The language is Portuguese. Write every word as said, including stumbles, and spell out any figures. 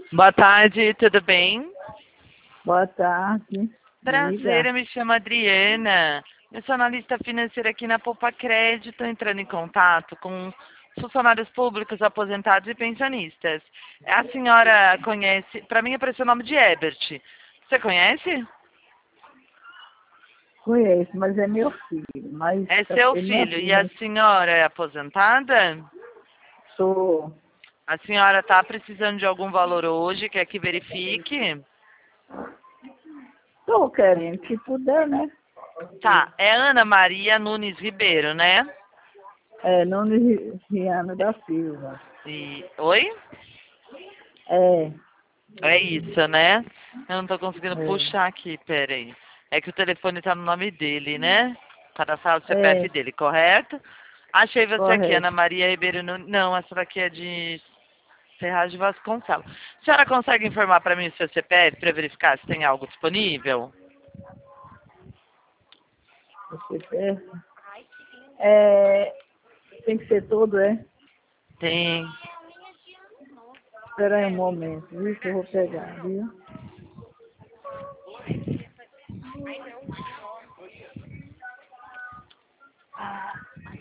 Boa tarde, tudo bem? Boa tarde. Prazer, Diga. eu me chamo Adriana. Eu sou analista financeira aqui na Poupa Crédito, entrando em contato com funcionários públicos, aposentados e pensionistas. A senhora conhece, para mim apareceu o nome de Ebert. Você conhece? Conheço, mas é meu filho. Mas É tá- seu ele não é filho. E filho, a né? senhora é aposentada? Sou. A senhora está precisando de algum valor hoje, quer que verifique? Estou querendo, se puder, né? Tá, é Ana Maria Nunes Ribeiro, né? É, Nunes Riano da Silva. E... Oi? É, É isso, né? Eu não tô conseguindo é, puxar aqui, peraí. É que o telefone tá no nome dele, né? Cadastrar o C P F é, dele, correto? Achei você aqui, correto. Ana Maria Ribeiro Nunes. Não, essa daqui é de Ferraz de Vasconcelos. A senhora consegue informar para mim o seu C P F para verificar se tem algo disponível? Você quer? É, tem que ser todo, é? Tem. Espera aí um momento, viu? Que eu vou pegar, viu?